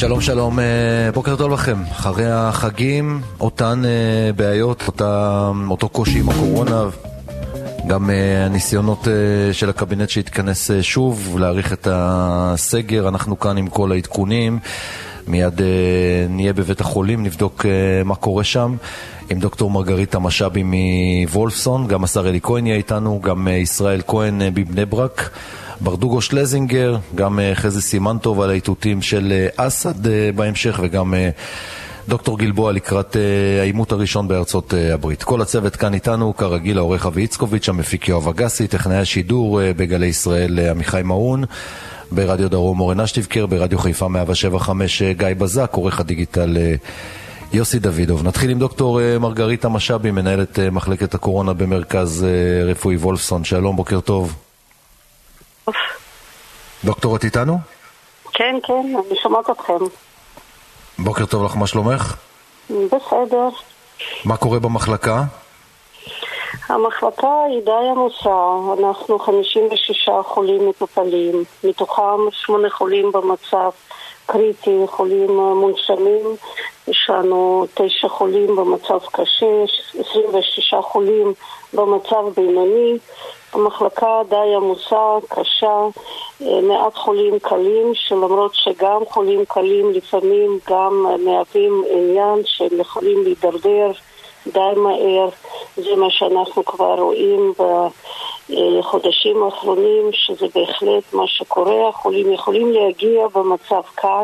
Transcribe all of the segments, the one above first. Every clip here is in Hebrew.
שלום שלום, בוקר טוב לכם. אחרי החגים, אותן בעיות, אותו קושי עם הקורונה, גם הניסיונות של הקבינט שהתכנס שוב להאריך את הסגר. אנחנו כאן עם כל העדכונים, מיד נהיה בבית החולים, נבדוק מה קורה שם עם דוקטור מרגריטה משאבי מוולפסון, גם השר אלי כהן יהיה איתנו, גם ישראל כהן בבני ברק, ברדוגו שלזינגר, גם חזי סימנטוב על האיתותים של אסד בהמשך, וגם דוקטור גלבוע לקראת העימות הראשון בארצות הברית. כל הצוות כאן איתנו, כרגיל העורך אבי יצקוביץ', המפיק יואב אגסי, טכנאי השידור בגלי ישראל עמיחי מאון, ברדיו דרום אורן אשטיבקר, ברדיו חיפה 175 גיא בזק, עורך הדיגיטל יוסי דוידוב. נתחיל עם דוקטור מרגריטה משאבי, מנהלת מחלקת הקורונה במרכז רפואי וולפסון. שלום, בוקר טוב. דוקטור, את איתנו? כן, אני שומעת אתכם. בוקר טוב לך, מה שלומך? בסדר. מה קורה במחלקה? המחלקה היא די עמוסה. אנחנו 56 חולים מטופלים, מתוכם 8 חולים במצב קריטי, חולים מונשמים. יש לנו 9 חולים במצב קשה, 26 חולים במצב בינוני. המחלקה די עמוסה, קשה, מעט חולים קלים, שלמרות שגם חולים קלים לפעמים גם מהווים עניין שהם יכולים להידרדר די מהר. זה מה שאנחנו כבר רואים בחודשים האחרונים, שזה בהחלט מה שקורה. החולים יכולים להגיע במצב קל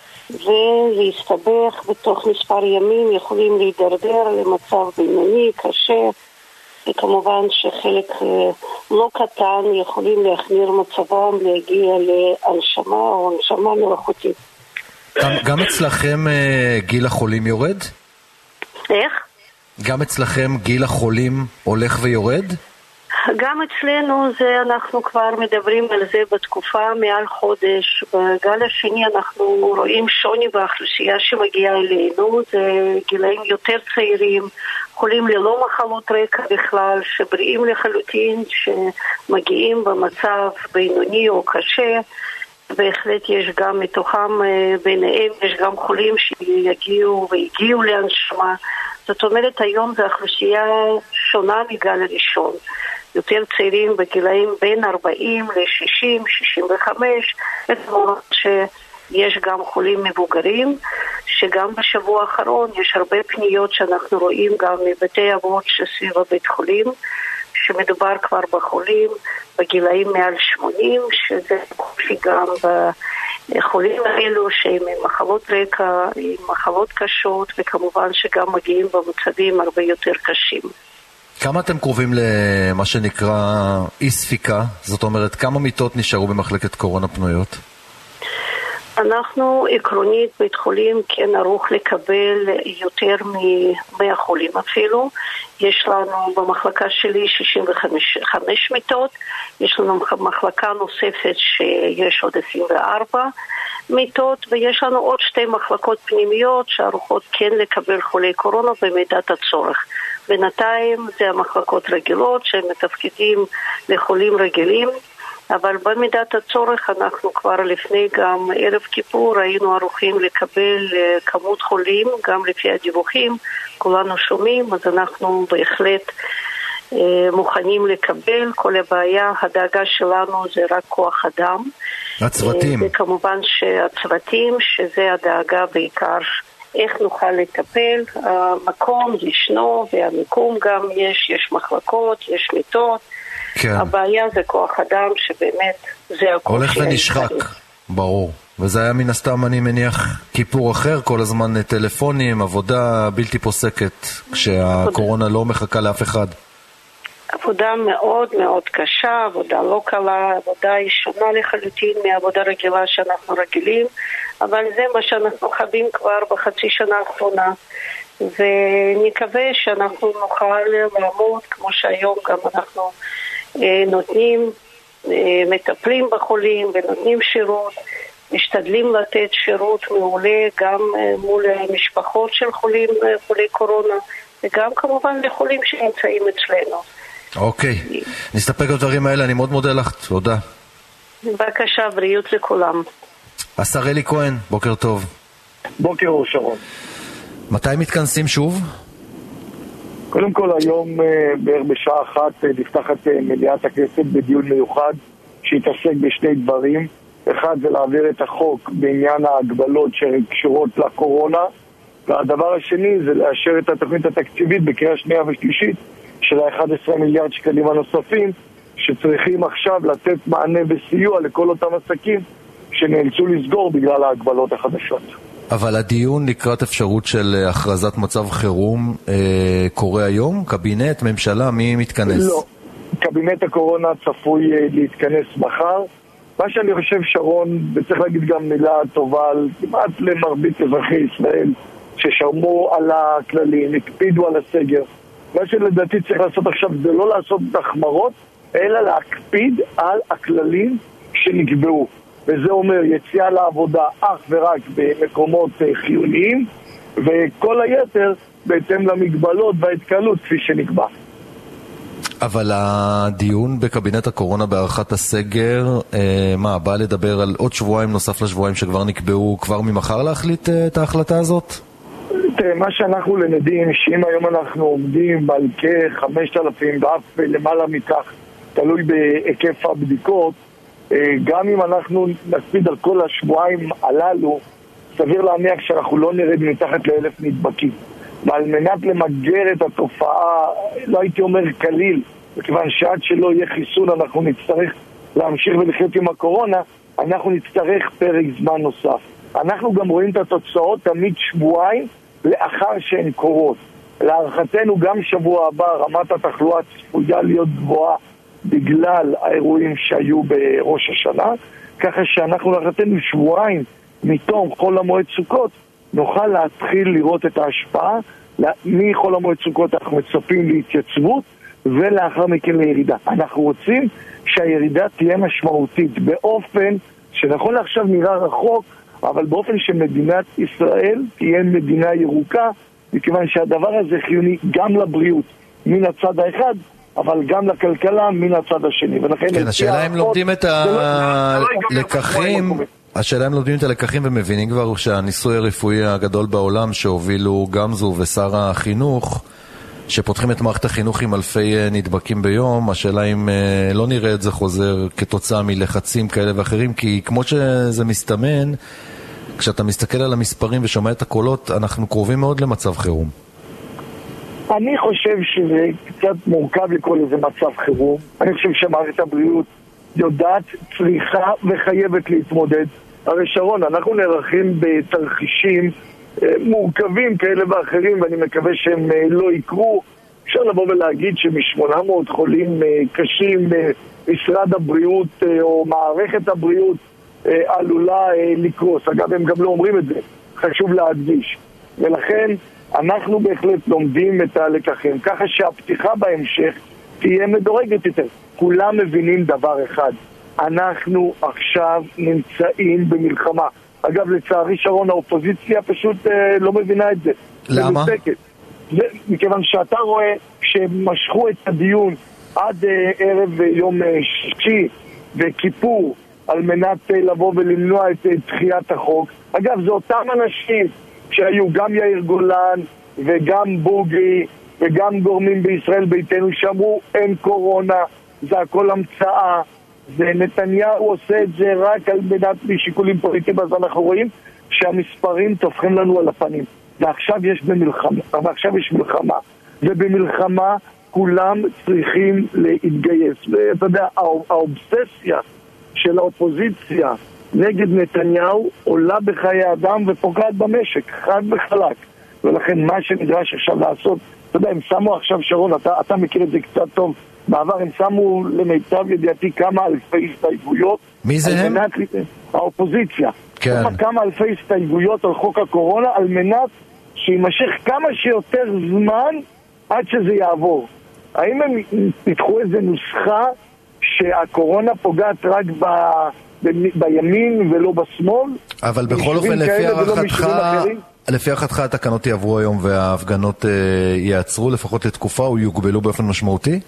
ולהסתבך בתוך מספר ימים, יכולים להידרדר למצב בינוני, קשה, וכמובן שחלק לא קטן יכולים להחמיר מצבם, להגיע להנשמה או הנשמה מלאכותית. גם אצלכם גיל החולים יורד? איך? גם אצלכם גיל החולים הולך ויורד? גם אצלנו זה, אנחנו כבר מדברים על זה בתקופה מעל חודש. בגל השני אנחנו רואים שוני באוכלוסייה שמגיעה אלינו, זה גילאים יותר צעירים, חולים ללא מחלות רקע בכלל, שבריאים לחלוטין, שמגיעים במצב בינוני או קשה. בהחלט יש גם מתוכם, ביניהם יש גם חולים שיגיעו והגיעו להנשמה. זאת אומרת, היום זו אוכלוסייה שונה מגל הראשון. יותר צעירים בגילאים בין 40 ל-60, 65, זאת אומרת שיש גם חולים מבוגרים, שגם בשבוע האחרון יש הרבה פניות שאנחנו רואים גם מבתי אבות שסביב הבית חולים, שמדובר כבר בחולים בגילאים מעל 80, שזה גם בחולים האלו שהם עם מחלות רקע, עם מחלות קשות, וכמובן שגם מגיעים במצבים הרבה יותר קשים. כמה אתם קרובים למה שנקרא אי ספיקה? זאת אומרת, כמה מיטות נשארו במחלקת קורונה פנויות? אנחנו עקרונית בית חולים כן ערוך לקבל יותר מ-100 חולים אפילו. יש לנו במחלקה שלי 65 מיטות, יש לנו מחלקה נוספת שיש עוד 24 מיטות, ויש לנו עוד 2 מחלקות פנימיות שערוכות כן לקבל חולי קורונה במידת הצורך. בינתיים זה המחלקות רגילות שהם מתפקדים לחולים רגילים, אבל במידת הצורך אנחנו כבר לפני גם ערב כיפור היינו ערוכים לקבל כמות חולים, גם לפי הדיווחים, כולנו שומעים, אז אנחנו בהחלט מוכנים לקבל. כל הבעיה, הדאגה שלנו זה רק כוח אדם. הצוותים. וכמובן שהצוותים, שזה הדאגה בעיקר, איך נוכל לטפל, המקום ישנו והמיקום גם יש מחלקות, יש מיטות. כן. הבעיה זה כוח אדם שבאמת זה הכל הולך ונשחק, ברור. וזה היה מן הסתם, אני מניח, כיפור אחר, כל הזמן טלפונים, עבודה בלתי פוסקת, כשהקורונה לא מחכה לאף אחד. עבודה מאוד מאוד קשה, עבודה לא קלה, עבודה היא שונה לחלוטין מהעבודה רגילה שאנחנו רגילים, אבל זה מה שאנחנו חווים כבר בחצי שנה האחרונה, ונקווה שאנחנו נוכל לעמוד, כמו שהיום גם אנחנו נותנים, מטפלים בחולים ונותנים שירות, משתדלים לתת שירות מעולה גם מול משפחות של חולי קורונה, וגם כמובן לחולים שנמצאים אצלנו. אוקיי, נסתפק בדברים האלה, אני מאוד מודה לך, תודה. בבקשה, בריאות לכולם. השר אלי כהן, בוקר טוב. בוקר אור שרון. מתי מתכנסים שוב? קודם כל היום בערך בשעה 1 נפתחת מליאת הכנסת בדיון מיוחד שהתעסק בשני דברים. אחד זה להעביר את החוק בעניין ההגבלות שקשורות לקורונה, והדבר השני זה לאשר את התוכנית התקציבית בקריאה שנייה ושלישית של ה-11 מיליארד שקלים הנוספים שצריכים עכשיו לתת מענה וסיוע לכל אותם עסקים שנאלצו לסגור בגלל ההגבלות החדשות. אבל הדיון לקראת אפשרות של הכרזת מצב חירום קורה היום? קבינט, ממשלה, מי מתכנס? לא, קבינט הקורונה צפוי להתכנס מחר. מה שאני חושב שרון, וצריך להגיד גם מילה טובה על כמעט למרבית אזרחי ישראל ששרמו על הכללים, הקפידו על הסגר. מה שלדעתי צריך לעשות עכשיו זה לא לעשות החמרות, אלא להקפיד על הכללים שנקבעו. וזה אומר יציאה לעבודה אך ורק במקומות חיוניים, וכל היתר בהתאם למגבלות וההתקהלות כפי שנקבע. אבל הדיון בקבינט הקורונה בהארכת הסגר, בא לדבר על עוד שבועיים נוסף לשבועיים שכבר נקבעו, כבר ממחר להחליט את ההחלטה הזאת? מה שאנחנו למדים, שאם היום אנחנו עומדים על כ-5,000 ואף למעלה מכך, תלוי בהיקף הבדיקות, גם אם אנחנו נקפיד על כל השבועיים הללו, סביר להניח שאנחנו לא נרד מתחת ל1,000 נדבקים. ועל מנת למגר את התופעה, לא הייתי אומר כליל, מכיוון שעד שלא יהיה חיסון אנחנו נצטרך להמשיך ולחיות עם הקורונה, אנחנו נצטרך פרק זמן נוסף. אנחנו גם רואים את התוצאות תמיד שבועיים לאחר שהן קורות. להערכתנו גם שבוע הבא רמת התחלואה צפויה להיות גבוהה בגלל האירועים שהיו בראש השנה, ככה שאנחנו להערכתנו שבועיים מתום חול המועד סוכות נוכל להתחיל לראות את ההשפעה. מחול המועד סוכות אנחנו מצפים להתייצבות ולאחר מכן לירידה. אנחנו רוצים שהירידה תהיה משמעותית באופן שנכון לעכשיו נראה רחוק, אבל באופן שמדינת ישראל תהיה מדינה ירוקה, מכיוון שהדבר הזה חיוני גם לבריאות מן הצד האחד, אבל גם לכלכלה מן הצד השני. כן, השאלה הם לומדים את הלקחים, השאלה הם לומדים את הלקחים ומבינים כבר שהניסוי הרפואי הגדול בעולם שהובילו גמזו ושר החינוך, שפותחים את מערכת החינוך עם אלפי נדבקים ביום, השאלה אם לא נראה את זה חוזר כתוצאה מלחצים כאלה ואחרים, כי כמו שזה מסתמן, כשאתה מסתכל על המספרים ושומע את הקולות, אנחנו קרובים מאוד למצב חירום. אני חושב שזה קצת מורכב לקרוא לזה מצב חירום. אני חושב שמערכת הבריאות יודעת, צריכה וחייבת להתמודד. הרי שרון, אנחנו נערכים בתרחישים מורכבים כאלה ואחרים, ואני מקווה שהם לא יקרו. אפשר לבוא ולהגיד שמ-800 חולים קשים משרד הבריאות או מערכת הבריאות עלולה לקרוס. אגב, הם גם לא אומרים את זה, חשוב להדגיש. ולכן אנחנו בהחלט לומדים את הלקחים, ככה שהפתיחה בהמשך תהיה מדורגת יותר. כולם מבינים דבר אחד, אנחנו עכשיו נמצאים במלחמה. אגב, לצערי שרון, האופוזיציה פשוט לא מבינה את זה. למה? מכיוון שאתה רואה שמשכו את הדיון עד ערב יום שישי וכיפור על מנת לבוא ולמנוע את דחיית החוק. אגב, זה אותם אנשים שהיו גם יאיר גולן וגם בוגי וגם גורמים בישראל ביתנו שאמרו אין קורונה, זה הכל המצאה, ונתניהו עושה את זה רק על מנת משיקולים פוליטיים. אז אנחנו רואים שהמספרים תופכים לנו על הפנים, ועכשיו יש מלחמה, ובמלחמה כולם צריכים להתגייס. ואתה יודע, האובססיה של האופוזיציה נגד נתניהו עולה בחיי אדם ופוגעת במשק, חד וחלק. ולכן מה שנדרש עכשיו לעשות, אתה יודע, הם שמו עכשיו שרון, אתה מכיר את זה קצת טוב, בעבר הם שמו למיטב ידיעתי כמה אלפי הסתייגויות. מי זה הם? האופוזיציה. כן. כמה אלפי הסתייגויות על חוק הקורונה על מנת שימשך כמה שיותר זמן עד שזה יעבור. האם הם פיתחו איזה נוסחה שהקורונה פוגעת רק בימין ולא בשמאל? אבל בכל אופן לפי הערכתך התקנות יעברו היום וההפגנות יעצרו לפחות לתקופה או יוגבלו באופן משמעותי?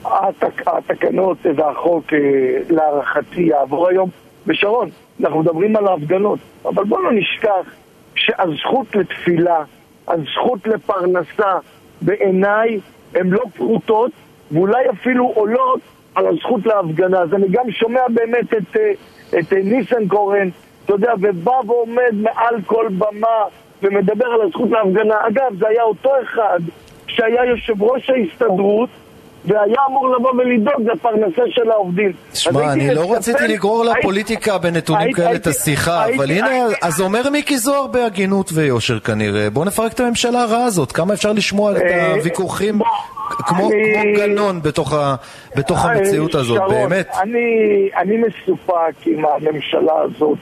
התקנות והחוק להערכתי יעבור היום. ושרון, אנחנו מדברים על ההפגנות, אבל בוא לא נשכח שהזכות לתפילה, הזכות לפרנסה, בעיניי הן לא פחותות, ואולי אפילו עולות על הזכות להפגנה. אז אני גם שומע באמת את ניסנקורן, אתה יודע, ובא ועומד מעל כל במה ומדבר על הזכות להפגנה. אגב, זה היה אותו אחד שהיה יושב ראש ההסתדרות והיה אמור לבוא ולדאוג לפרנסה של העובדים. שמע, אני לא רציתי לגרור לפוליטיקה בנתונים כאלה את השיחה, אבל הנה, אז אומר מיקי זוהר בהגינות ויושר כנראה, בוא נפרק את הממשלה הרעה הזאת, כמה אפשר לשמוע את הוויכוחים כמו גנון בתוך המציאות הזאת, באמת. אני מסופק עם הממשלה הזאת,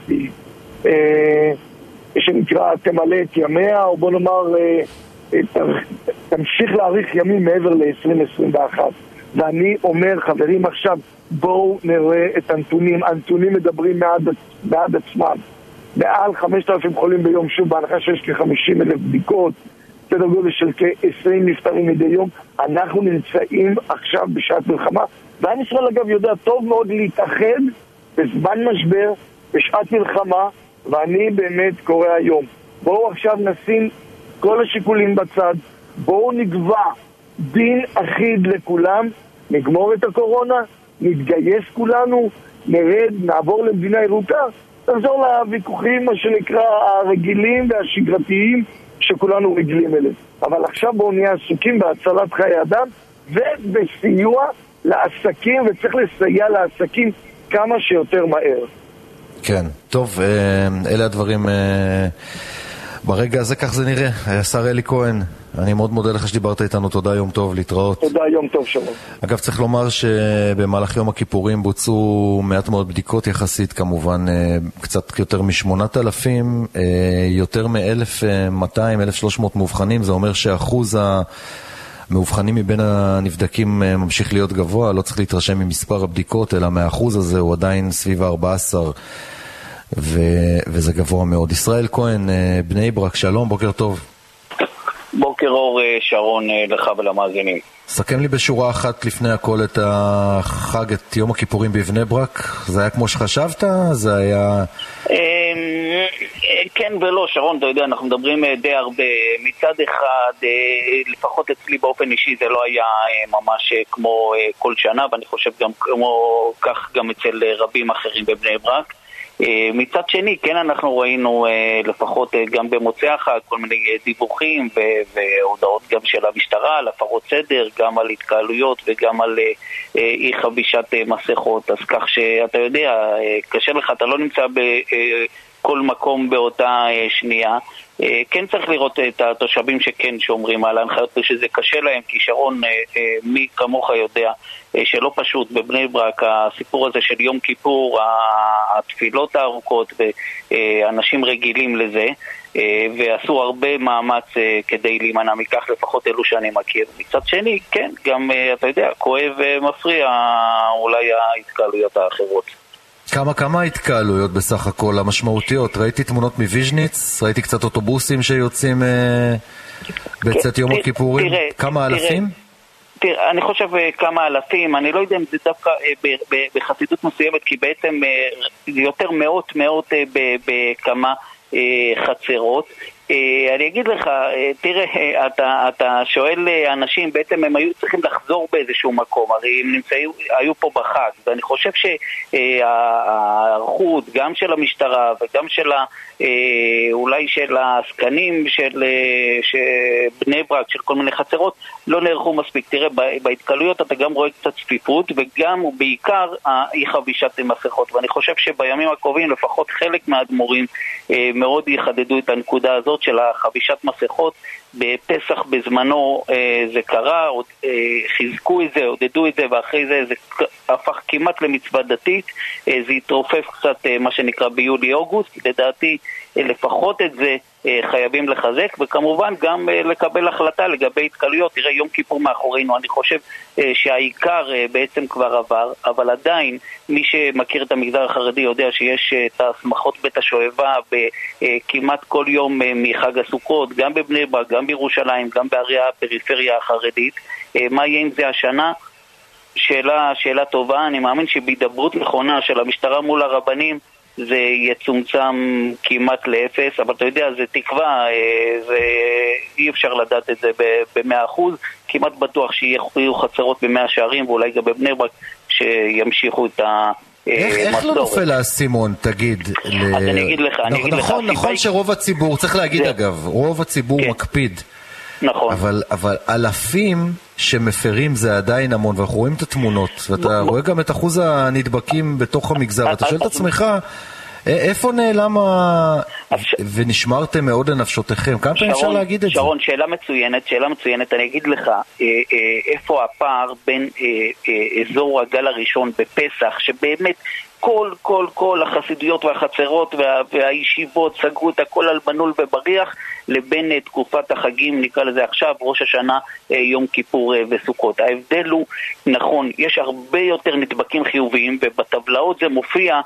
שנקרא תמלא את ימיה, או בוא נאמר תמשיך להאריך ימים מעבר ל-2021. ואני אומר, חברים, עכשיו בואו נראה את הנתונים. הנתונים מדברים בעד עצמם. מעל 5,000 חולים ביום, שוב בהנחה שיש כ-50,000 בדיקות, סדר גודל של כ-20 נפטרים מדי יום. אנחנו נמצאים עכשיו בשעת מלחמה, ועם ישראל אגב יודע טוב מאוד להתאחד בזמן משבר, בשעת מלחמה, ואני באמת קורא היום, בואו עכשיו נשים כל השיקולים בצד, בואו נקבע דין אחיד לכולם, נגמור את הקורונה, נתגייס כולנו, נרד, נעבור למדינה ירוקה, נחזור לוויכוחים מה שנקרא הרגילים והשגרתיים שכולנו רגילים אליהם. אבל עכשיו בואו נהיה עסוקים בהצלת חיי אדם ובסיוע לעסקים, וצריך לסייע לעסקים כמה שיותר מהר. כן, טוב, אלה הדברים ברגע הזה, כך זה נראה. השר אלי כהן, אני מאוד מודה לך שדיברת איתנו, תודה, יום טוב, להתראות. תודה, יום טוב, שלום. אגב, צריך לומר שבמהלך יום הכיפורים בוצעו מעט מאוד בדיקות יחסית, כמובן קצת יותר מ8,000, יותר מ1,200, 1,300 מאובחנים, זה אומר שאחוז המאובחנים מבין הנבדקים ממשיך להיות גבוה, לא צריך להתרשם ממספר הבדיקות, אלא מהאחוז הזה הוא עדיין סביב 14, וזה גבוה מאוד. ישראל כהן, בני ברק, שלום, בוקר טוב. בוקר אור, שרון, לך ולמאזינים. סכם לי בשורה אחת לפני הכל את החג, את יום הכיפורים בבני ברק. זה היה כמו שחשבת? זה היה... כן ולא, שרון, אתה יודע, אנחנו מדברים די הרבה. מצד אחד, לפחות אצלי באופן אישי, זה לא היה ממש כמו כל שנה, ואני חושב גם כמו כך גם אצל רבים אחרים בבני ברק. מצד שני, כן, אנחנו ראינו לפחות גם במוצאי החג כל מיני דיווחים והודעות גם של המשטרה על הפרות סדר, גם על התקהלויות וגם על אי חבישת מסכות. אז כך שאתה יודע, קשה לך, אתה לא נמצא בכל מקום באותה שנייה. כן צריך לראות את התושבים שכן שומרים על ההנחיות שזה קשה להם, כי שרון, מי כמוך יודע שלא פשוט בבני ברק הסיפור הזה של יום כיפור, התפילות הארוכות, ואנשים רגילים לזה, ועשו הרבה מאמץ כדי להימנע מכך, לפחות אלו שאני מכיר. מצד שני, כן, גם אתה יודע, כואב ומפריע אולי ההתקהלויות האחרות. כמה התקהלויות בסך הכל המשמעותיות? ראיתי תמונות מוויז'ניץ, ראיתי קצת אוטובוסים שיוצאים בצאת יום הכיפורים. כמה אלפים? תראה, אני חושב כמה אלפים, אני לא יודע אם זה דווקא בחסידות מסוימת, כי בעצם זה יותר מאות בכמה חצרות. אני אגיד לך, תראה, אתה שואל אנשים, בעצם הם היו צריכים לחזור באיזשהו מקום, הרי הם היו פה בחג, ואני חושב שהערכות גם של המשטרה וגם של אולי של העסקנים של בני ברק, של כל מיני חצרות, לא נערכו מספיק. תראה, בהתקלויות אתה גם רואה קצת צפיפות, וגם ובעיקר אי חבישת מסכות, ואני חושב שבימים הקרובים לפחות חלק מהאדמו"רים מאוד יחדדו את הנקודה הזאת של החבישת מסכות. בפסח בזמנו זה קרה, חיזקו את זה, עודדו את זה, ואחרי זה זה הפך כמעט למצווה דתית, זה התרופף קצת מה שנקרא ביולי-אוגוסט. לדעתי לפחות את זה חייבים לחזק, וכמובן גם לקבל החלטה לגבי התקלויות. תראה, יום כיפור מאחורינו, אני חושב שהעיקר בעצם כבר עבר, אבל עדיין מי שמכיר את המגזר החרדי יודע שיש את השמחות בית השואבה כמעט כל יום מחג הסוכות, גם בבני ברק, גם בירושלים, גם בערי הפריפריה החרדית. מה יהיה עם זה השנה? שאלה טובה. אני מאמין שבהידברות נכונה של המשטרה מול הרבנים, זה יצומצם כמעט לאפס, אבל אתה יודע, זה תקווה, אי אפשר לדעת את זה ב-100%, כמעט בטוח שיהיו חצרות ב100 שערים, ואולי גם בבני ברק שימשיכו את איך לא נופל האסימון, תגיד? אז אני אגיד לך, נכון שרוב הציבור, צריך להגיד אגב, רוב הציבור מקפיד. נכון. אבל אלפים שמפרים זה עדיין המון, ואנחנו רואים את התמונות, ואתה רואה גם את אחוז הנדבקים בתוך המגזר, ואתה שואל את עצמך, איפה נעלם ונשמרתם מאוד לנפשותיכם? כמה פעמים אפשר להגיד את זה? שרון, שאלה מצוינת, אני אגיד לך, איפה הפער בין אזור הגל הראשון בפסח, שבאמת כל החסידויות והחצרות והישיבות סגרו את הכל על בנול ובריח, לבין תקופת החגים, נקרא לזה עכשיו, ראש השנה, יום כיפור וסוכות. ההבדל הוא, נכון, יש הרבה יותר נדבקים חיוביים, ובטבלאות זה מופיע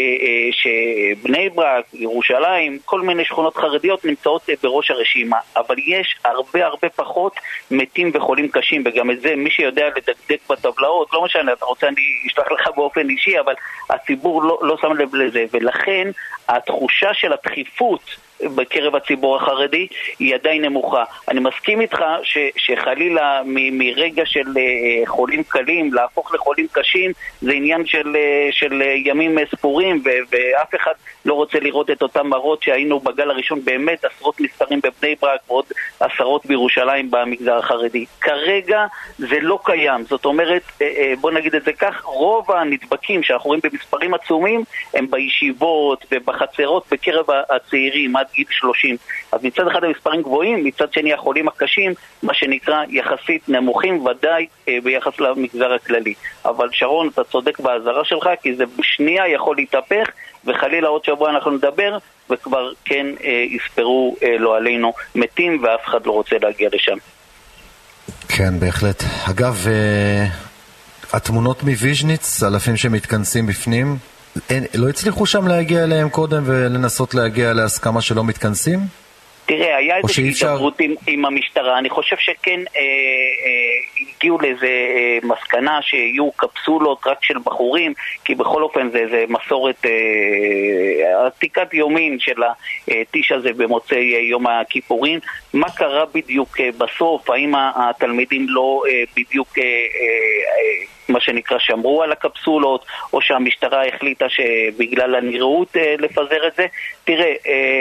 שבני ברק, ירושלים, כל מיני שכונות חרדיות נמצאות בראש הרשימה, אבל יש הרבה פחות מתים וחולים קשים, וגם את זה, מי שיודע לדקדק בטבלאות, לא משנה, אתה רוצה, אני אשלח לך באופן אישי, אבל הציבור לא שם לב לזה, ולכן התחושה של הדחיפות בקרב הציבור החרדי היא עדיין נמוכה. אני מסכים איתך שחלילה מרגע של חולים קלים להפוך לחולים קשים זה עניין של ימים ספורים, ואף אחד לא רוצה לראות את אותם מראות שהיינו בגל הראשון, באמת עשרות מספרים בבני ברק ועוד עשרות בירושלים במגזר החרדי. כרגע זה לא קיים, זאת אומרת, בוא נגיד את זה כך, רוב הנדבקים שאנחנו רואים במספרים עצומים הם בישיבות ובחצרות בקרב הצעירים עד גיל 30. אז מצד אחד המספרים גבוהים, מצד שני החולים הקשים, מה שנקרא יחסית נמוכים, ודאי ביחס למגזר הכללי. אבל שרון, אתה צודק בהזרה שלך, כי זה בשנייה יכול להתהפך, וחלילה עוד שבוע אנחנו נדבר, וכבר כן יספרו לא עלינו מתים, ואף אחד לא רוצה להגיע לשם. כן, בהחלט. אגב, התמונות מוויז'ניץ, אלפים שמתכנסים בפנים, לא הצליחו שם להגיע אליהם קודם ולנסות להגיע להסכמה שלא מתכנסים? תראה, היה איזושהי התדברות עם המשטרה, אני חושב שכן הגיעו לאיזה מסקנה שיהיו קפסולות רק של בחורים, כי בכל אופן זה מסורת עתיקת יומין של הטיש הזה במוצאי יום הכיפורים. מה קרה בדיוק בסוף? האם התלמידים לא בדיוק מה שנקרא שמרו על הקפסולות, או שהמשטרה החליטה שבגלל הנראות לפזר את זה? תראה,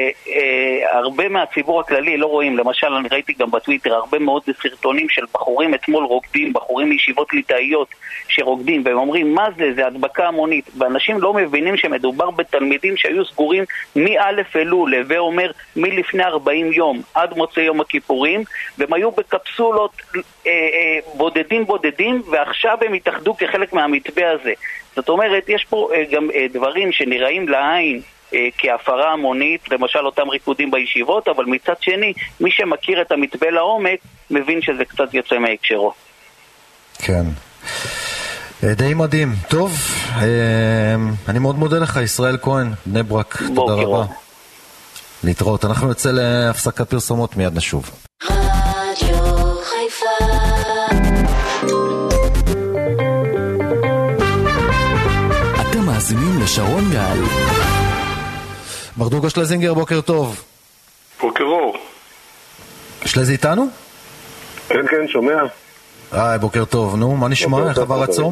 הרבה מהציבור הכללי לא רואים, למשל אני ראיתי גם בטוויטר הרבה מאוד סרטונים של בחורים אתמול רוקדים, בחורים מישיבות ליטאיות שרוקדים, והם אומרים מה זה? זה הדבקה המונית, ואנשים לא מבינים שמדובר בתלמידים שהיו סגורים מאלף אלול, ואומר מלפני 40 יום עד מוצאי יום הכיפורים, והם היו בקפסולות בודדים, ועכשיו הם התאחדו כחלק מהמתווה הזה. זאת אומרת, יש פה גם דברים שנראים לעין כהפרה המונית, למשל אותם ריקודים בישיבות, אבל מצד שני, מי שמכיר את המתווה לעומק, מבין שזה קצת יוצא מהקשרו. כן. די מדהים. טוב, אני מאוד מודה לך, ישראל כהן, בני ברק, תודה רבה. להתראות. אנחנו נצא להפסקת פרסומות, מיד נשוב. רדיו חיפה. אתם מאזינים לשרון גל. ברדוגו שלזינגר, בוקר טוב. בוקר אור. שלזי איתנו? כן, שומע. בוקר טוב, נו, מה נשמע? איך עבר הצום?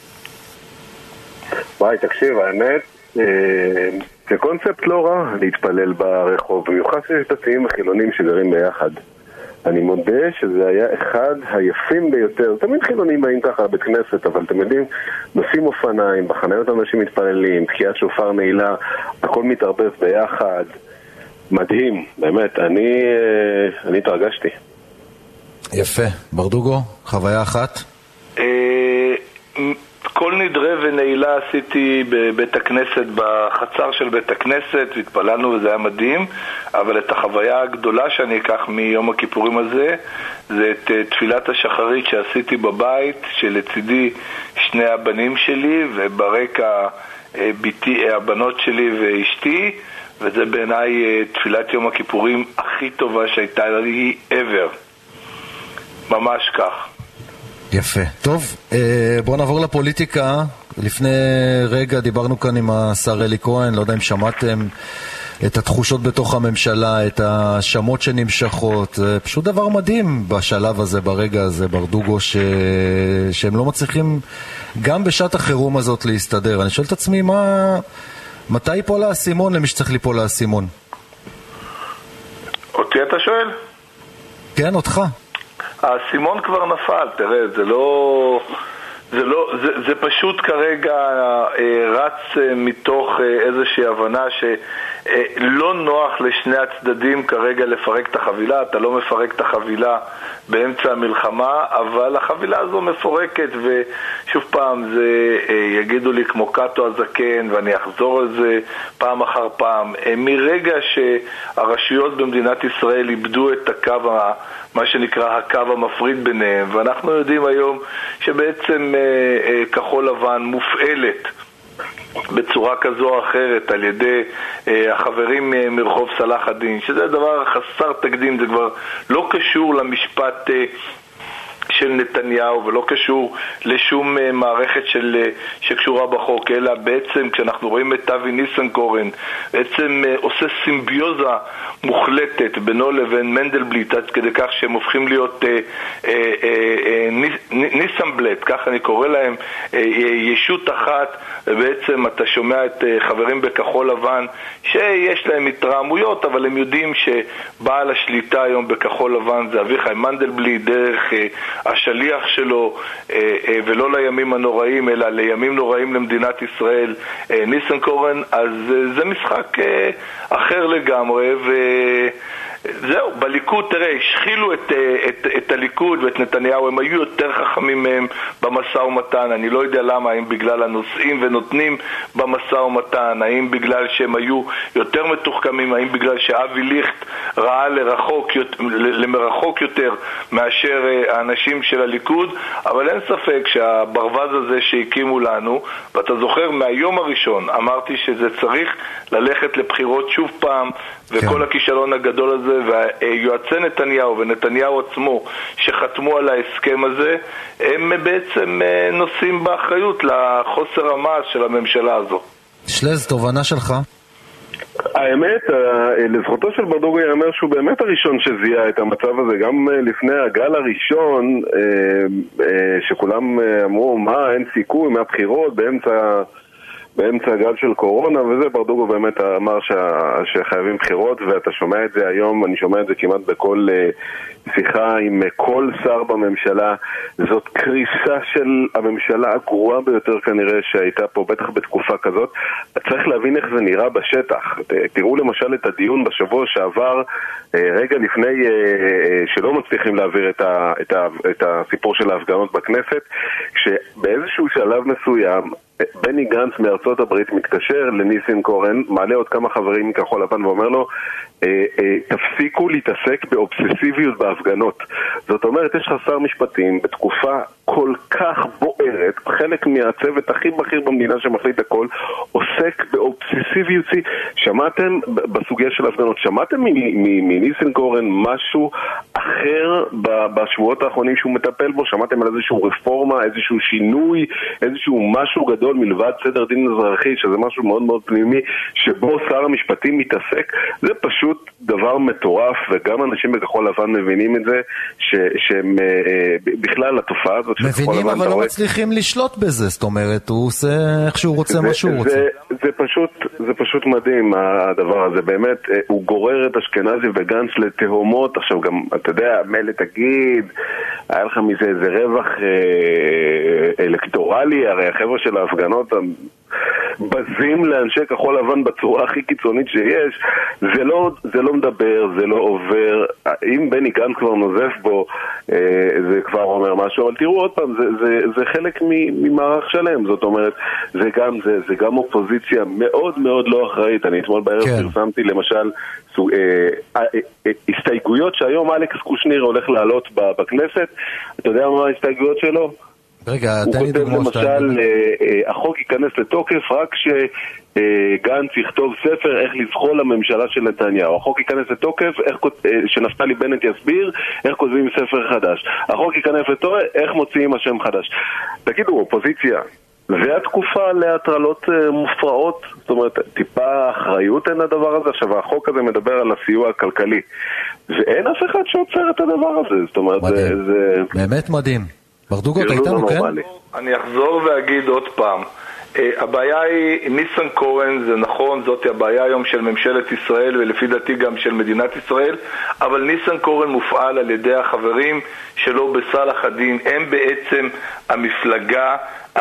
וואי, תקשיב, האמת, זה קונספט לא רע להתפלל ברחוב, במיוחד שיש דתיים וחילונים שגרים ביחד. אני מודה שזה היה אחד היפים ביותר. תמיד חילונים באים ככה לבית כנסת, אבל אתם יודעים, נוסעים אופניים, בחניות אנשים מתפללים, תקיעת שופר נעילה, הכל מתערבב ביחד. מדהים, באמת, אני התרגשתי. יפה. ברדוגו, חוויה אחת? כל נדרה ונעילה עשיתי בבית הכנסת, בחצר של בית הכנסת, והתפללנו וזה היה מדהים, אבל את החוויה הגדולה שאני אקח מיום הכיפורים הזה, זה את תפילת השחרית שעשיתי בבית, שלצידי שני הבנים שלי, וברקע הבנות שלי ואשתי, וזה בעיניי תפילת יום הכיפורים הכי טובה שהייתה לי ever. ממש כך. יפה. טוב, בואו נעבור לפוליטיקה. לפני רגע דיברנו כאן עם השר אלי כהן, לא יודע אם שמעתם את התחושות בתוך הממשלה, את השמות שנמשכות, זה פשוט דבר מדהים בשלב הזה, ברגע הזה, ברדוגו, שהם לא מצליחים גם בשעת החירום הזאת להסתדר. אני שואל את עצמי, מתי ייפול האסימון למי שצריך ליפול האסימון? אותי אתה שואל? כן, אותך. האסימון כבר נפל, תראה, זה פשוט כרגע רץ מתוך איזושהי הבנה שלא נוח לשני הצדדים כרגע לפרק את החבילה. אתה לא מפרק את החבילה באמצע המלחמה, אבל החבילה הזו מפורקת, ושוב פעם זה יגידו לי כמו קאטו הזקן, ואני אחזור על זה פעם אחר פעם. מרגע שהרשויות במדינת ישראל איבדו את הקו, מה שנקרא הקו המפריד ביניהם, ואנחנו יודעים היום שבעצם כחול לבן מופעלת בצורה כזו או אחרת על ידי החברים מרחוב סלאח א-דין, שזה דבר חסר תקדים, זה כבר לא קשור למשפט של נתניהו ולא קשור לשום מערכת שקשורה בחוק, אלא בעצם כשאנחנו רואים את אבי ניסנקורן בעצם עושה סימביוזה מוחלטת בינו לבין מנדלבליט, עד כדי כך שהם הופכים להיות ניסנבלט, כך אני קורא להם, ישות אחת, ובעצם אתה שומע את חברים בכחול לבן שיש להם התרעמויות, אבל הם יודעים שבעל השליטה היום בכחול לבן זה אביחי מנדלבליט דרך השליח שלו, ולא לימים הנוראים אלא לימים נוראים למדינת ישראל ניסנקורן. אז זה משחק אחר לגמרי, זהו, בליכוד, תראה, השחילו את הליכוד ואת נתניהו, הם היו יותר חכמים מהם במשא ומתן. אני לא יודע למה, האם בגלל הנושאים ונותנים במשא ומתן, האם בגלל שהם היו יותר מתוחכמים, האם בגלל שאבי ליכט ראה למרחוק יותר מאשר האנשים של הליכוד, אבל אין ספק שהברווז הזה שהקימו לנו, ואתה זוכר מהיום הראשון אמרתי שזה צריך ללכת לבחירות שוב פעם, וכל הכישלון הגדול הזה, ויועצי נתניהו ונתניהו עצמו שחתמו על ההסכם הזה, הם בעצם נושאים באחריות לחוסר המעש של הממשלה הזו. שלז, תובנה שלך? האמת, לזכותו של ברדוגו יאמר שהוא באמת הראשון שזיהה את המצב הזה, גם לפני הגל הראשון שכולם אמרו מה, אין סיכוי מהבחירות באמצע הגל של קורונה וזה, ברדוגו באמת אמר שחייבים בחירות, ואתה שומע את זה היום, אני שומע את זה כמעט בכל שיחה עם כל שר בממשלה. זאת קריסה של הממשלה הגרועה ביותר כנראה שהייתה פה, בטח בתקופה כזאת. צריך להבין איך זה נראה בשטח. תראו למשל את הדיון בשבוע שעבר, רגע לפני שלא מצליחים להעביר את הסיפור של ההפגנות בכנסת, כשבאיזשהו שלב מסוים בני גנץ מארצות הברית מתקשר לניסנקורן, מעלה עוד כמה חברים מכחול לבן ואומר לו, תפסיקו להתעסק באובססיביות בהפגנות. זאת אומרת, יש חסר משפטים בתקופה כל כך בוערת, חלק מהצוות הכי בכיר במדינה שמחליט הכל עוסק באובססיביות. שמעתם בסוגיה של ההפגנות, שמעתם מניסנקורן משהו אחר בשבועות האחרונים שהוא מטפל בו? שמעתם על איזשהו רפורמה, איזשהו שינוי, איזשהו משהו גדול מלבד סדר דין אזרחי, שזה משהו מאוד מאוד פנימי שבו שר המשפטים מתעסק? זה פשוט דבר מטורף, וגם אנשים בכחול לבן מבינים את זה, שהם בכלל התופעה הזאת מבינים, אבל לא מצליחים לשלוט בזה. זאת אומרת, הוא עושה איך שהוא רוצה מה שהוא רוצה. זה פשוט מדהים הדבר הזה, באמת. הוא גורר את אשכנזי וגנץ לתהומות. עכשיו גם, אתה יודע, מלא תגיד, היה לך מזה איזה רווח אלקטורלי, הרי החבר'ה של ההפגנות בזים לאנשי כחול לבן בצורה הכי קיצונית שיש. זה לא מדבר, זה לא עובר. אם בני גנץ כבר נוזף בו, זה כבר אומר משהו, אבל תראו עוד פעם, זה חלק ממערך שלם. זאת אומרת, זה גם אופוזיציה מאוד מאוד לא אחראית. אני אתמול בערב פרסמתי למשל הסתייגויות שהיום אלכס קושניר הולך לעלות בכנסת. אתה יודע מה ההסתייגויות שלו? רגע, הוא כותב למשל, החוק ייכנס לתוקף רק שגנץ יכתוב ספר איך לזחול לממשלה של נתניהו. החוק ייכנס לתוקף, שנפתלי בנט יסביר איך כותבים ספר חדש. החוק ייכנס לתוקף, איך מוציאים השם חדש. תגידו, אופוזיציה, והתקופה להטרלות מופרעות, זאת אומרת, טיפה אחריות אין לדבר הזה. עכשיו, החוק הזה מדבר על הסיוע הכלכלי, ואין אף אחד שעוצר את הדבר הזה, זאת אומרת, זה באמת מדהים. ברדוגו, אתה איתנו, כן? אני אחזור ואגיד עוד פעם, הבעיה היא, ניסנקורן, זה נכון, זאת הבעיה היום של ממשלת ישראל ולפי דעתי גם של מדינת ישראל, אבל ניסנקורן מופעל על ידי החברים שלו בסלאח א-דין, הם בעצם המפלגה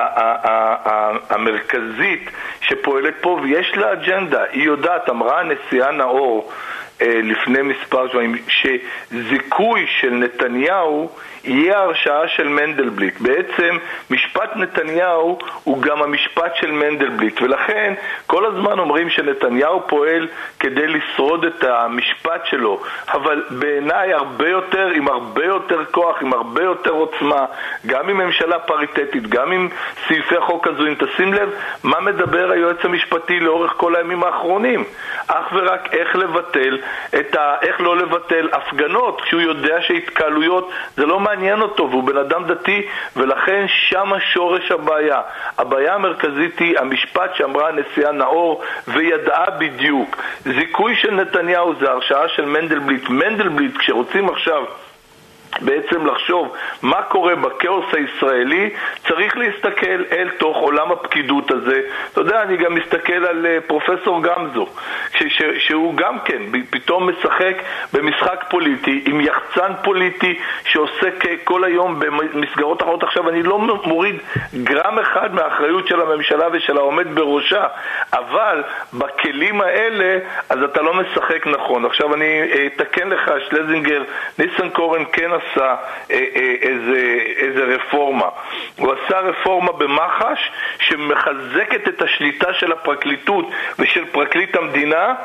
המרכזית שפועלת פה ויש לה אג'נדה. היא יודעת, אמרה הנשיאה נאור לפני מספר שבועות, שזיכוי של נתניהו יהיה הרשעה של מנדלבליט. בעצם משפט נתניהו הוא גם המשפט של מנדלבליט, ולכן כל הזמן אומרים שנתניהו פועל כדי לשרוד את המשפט שלו, אבל בעיניי הרבה יותר, עם הרבה יותר כוח, עם הרבה יותר עוצמה, גם עם ממשלה פריטטית, גם עם סעיפי החוק הזו. אם תשים לב מה מדבר היועץ המשפטי לאורך כל הימים האחרונים, אך ורק איך לבטל איך לא לבטל הפגנות, כשהוא יודע שהתקהלויות זה לא מעניין אותו, והוא בן אדם דתי, ולכן שם שורש הבעיה. הבעיה המרכזית היא המשפט שאמרה הנשיאה נאור וידעה בדיוק. זיכוי של נתניהו זה הרשעה של מנדלבליט. מנדלבליט, כשרוצים עכשיו בעצם לחשוב מה קורה בקאוס הישראלי, צריך להסתכל אל תוך עולם הפקידות הזה. אתה יודע, אני גם מסתכל על פרופסור גמזו, שהוא גם כן פתאום משחק במשחק פוליטי עם יחצן פוליטי שעוסק כל היום במסגרות אחרות. עכשיו, אני לא מוריד גרם אחד מהאחריות של הממשלה ושל העומד בראשה, אבל בכלים האלה אז אתה לא משחק נכון. עכשיו אני אתקן לך, שלזינגר, ניסנקורן כן עשה איזה רפורמה. הוא עשה רפורמה במח"ש שמחזקת את השליטה של הפרקליטות ושל פרקליט המדינה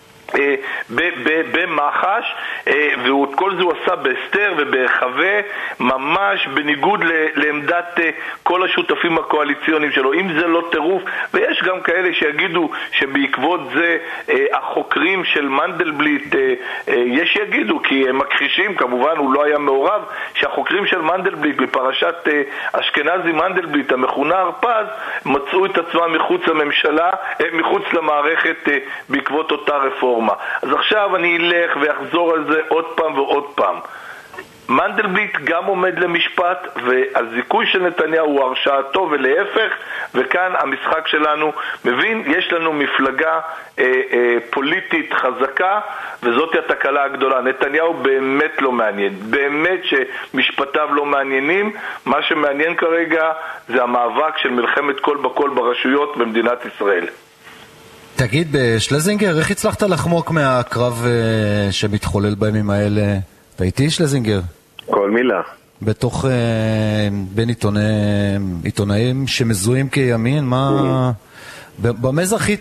במח"ש, ואת כל זה הוא עשה בהסתר ובחווה, ממש בניגוד לעמדת כל השותפים הקואליציוניים שלו. אם זה לא טירוף, ויש גם כאלה שיגידו שבעקבות זה החוקרים של מנדלבליט, יש יגידו, כי הם מכחישים, כמובן הוא לא היה מעורב, שהחוקרים של מנדלבליט בפרשת אשכנזי מנדלבליט המכונה הרפז מצאו את עצמם מחוץ לממשלה, מחוץ למערכת בעקבות אותה רפורמה. אז עכשיו אני אלך ואחזור על זה עוד פעם ועוד פעם. מנדלבליט גם עומד למשפט, והזיכוי של נתניהו הוא הרשעתו ולהפך, וכאן המשחק שלנו, מבין, יש לנו מפלגה פוליטית חזקה, וזאת התקלה הגדולה. נתניהו באמת לא מעניין, באמת שמשפטיו לא מעניינים. מה שמעניין כרגע זה המאבק של מלחמת כל בכל ברשויות במדינת ישראל. תגיד, שלזינגר, איך הצלחת לחמוק מהקרב שמתחולל בימים האלה? אתה איתי, שלזינגר? כל מילה. בתוך בין עיתונאים שמזוהים כימין, במה זכית?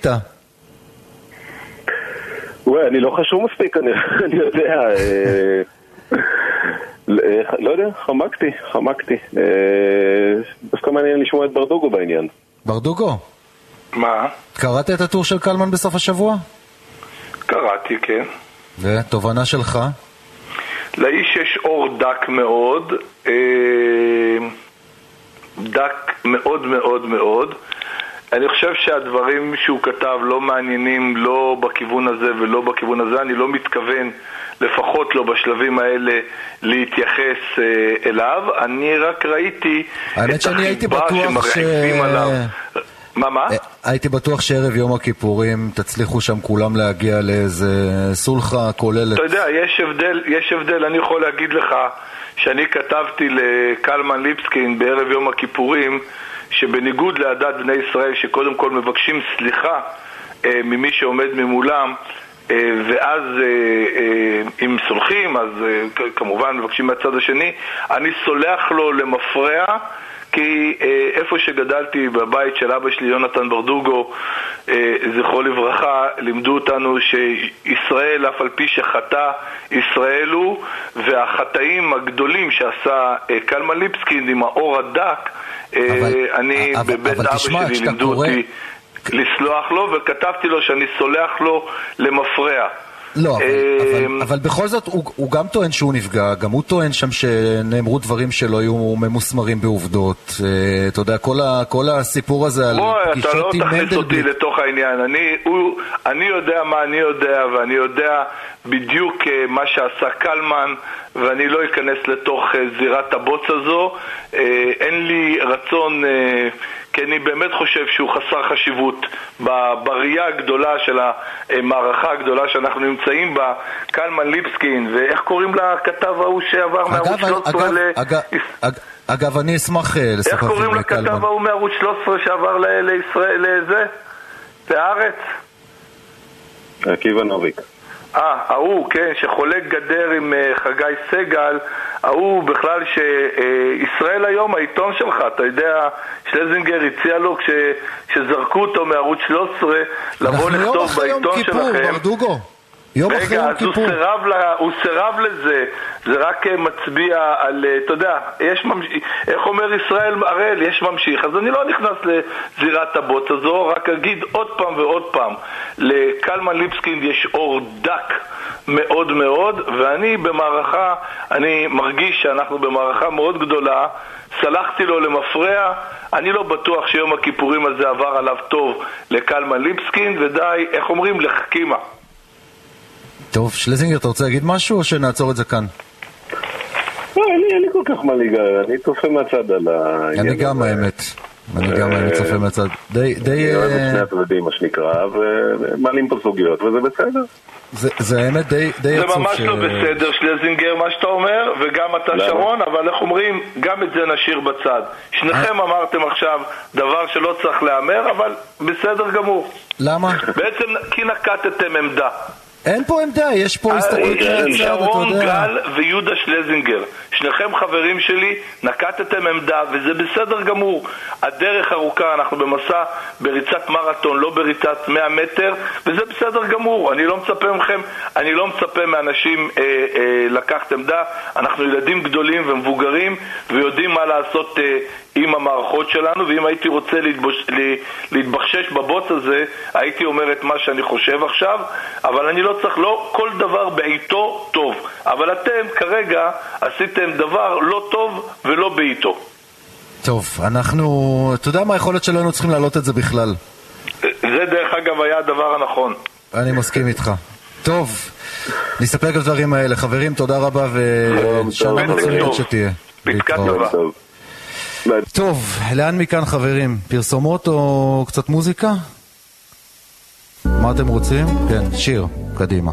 אני לא חשוב מספיק, אני יודע, לא יודע, חמקתי. דווקא מעניין לשמוע את ברדוגו בעניין. ברדוגו? מה? קראת את הטור של קלמן בסוף השבוע? קראתי, כן. ותובנה שלך? לאיש יש אור דק מאוד, דק מאוד מאוד מאוד. אני חושב שהדברים שהוא כתב לא מעניינים לא בכיוון הזה ולא בכיוון הזה. אני לא מתכוון, לפחות לא בשלבים האלה, להתייחס אליו. אני רק ראיתי את החיבה שמרעיבים עליו. מה? הייתי בטוח שערב יום הכיפורים תצליחו שם כולם להגיע לאיזה סולחה כוללת. אתה יודע, יש הבדל. אני יכול להגיד לך שאני כתבתי לקלמן ליבסקין בערב יום הכיפורים, שבניגוד לעדת בני ישראל שקודם כל מבקשים סליחה ממי שעומד ממולם, ואז אם סולחים אז כמובן מבקשים מהצד השני, אני סולח לו למפרע, כי איפה שגדלתי בבית של אבא שלי יונתן ברדוגו זכרו לברכה, לימדו אותנו שישראל אף על פי שחטא ישראל הוא, והחטאים הגדולים שעשה קלמן ליבסקין עם האור הדק, אני בבית אבא שלי לימדו אותי לסלוח לו, וכתבתי לו שאני סולח לו למפרע. לא, אבל בכל זאת הוא גם טוען שהוא נפגע, גם הוא טוען שם שנאמרו דברים שלא היו ממוסמרים בעובדות. אתה יודע, כל הסיפור הזה על פגישות עם מנדלבליט. אתה לא תכניס אותי לתוך העניין. אני יודע מה אני יודע, ואני יודע בדיוק מה שעשה קלמן, ואני לא אכנס לתוך זירת הבוץ הזו. אין לי רצון, כי אני באמת חושב שהוא חסר חשיבות בראייה הגדולה של המערכה הגדולה שאנחנו נמצאים בה. קלמן ליבסקין, ואיך קוראים לכתב ההוא שעבר מערוץ 13 אגב, אני אשמח לשחק עם קלמן. איך קוראים לכתב ההוא מערוץ 13 שעבר לישראל, לארץ? עקיבא נוביק. ההוא, כן, שחולק גדר עם חגי סגל, ההוא בכלל שישראל היום, העיתון שלך, אתה יודע, שלזינגר הציע לו כשזרקו אותו מערוץ 13 לבוא לכתוב בעיתון שלכם. רגע, אז הוא סירב לזה. זה רק מצביע על, אתה יודע, איך אומר ישראל הראל, יש ממשיך. אז אני לא נכנס לזירת הבוץ הזו, רק אגיד עוד פעם ועוד פעם, לקלמן ליבסקין יש אור דק מאוד מאוד, ואני במערכה, אני מרגיש שאנחנו במערכה מאוד גדולה. סלחתי לו למפרע, אני לא בטוח שיום הכיפורים הזה עבר עליו טוב לקלמן ליבסקין, ודי, איך אומרים, לחכימה. טוב, שלזינגר, אתה רוצה להגיד משהו או שנעצור את זה כאן? לא, אין לי כל כך מה להיגע, אני צופה מהצד על העניין. אני גם האמת צופה מהצד. אני אוהב את שני הצדדים, מה שנקרא, ומעלים פה סוגיות, וזה בסדר. זה האמת די עצוב. זה ממש לא בסדר, שלזינגר, מה שאתה אומר, וגם אתה שרון, אבל איך אומרים, גם את זה נשאיר בצד. שניכם אמרתם עכשיו דבר שלא צריך לאמר, אבל בסדר גמור. למה? בעצם כי נקטתם עמדה. אין פה עמדה, יש פה הסתכלות מהצד, שרון גל ויהודה שלזינגר, שניכם חברים שלי, נקטתם עמדה וזה בסדר גמור. הדרך ארוכה, אנחנו במסע בריצת מרתון, לא בריצת 100 מטר, וזה בסדר גמור. אני לא מצפה מכם, אני לא מצפה מאנשים לקחת עמדה. אנחנו ילדים גדולים ומבוגרים ויודעים מה לעשות עם המערכות שלנו, ואם הייתי רוצה להתבחשש בבוץ הזה, הייתי אומר את מה שאני חושב עכשיו, אבל אני לא צריך, לא כל דבר בעיתו טוב, אבל אתם כרגע עשיתם דבר לא טוב ולא בעיתו. טוב, אנחנו, אתה יודע מה, יכול להיות שלא היינו צריכים להעלות את זה בכלל. זה דרך אגב היה הדבר הנכון. אני מסכים איתך. טוב, נסתפק על דברים האלה. חברים, תודה רבה ושנה מצוינת שתהיה. פתקה טובה. טוב, לאן מכאן חברים? פרסומות או קצת מוזיקה? מה אתם רוצים? כן, שיר, קדימה.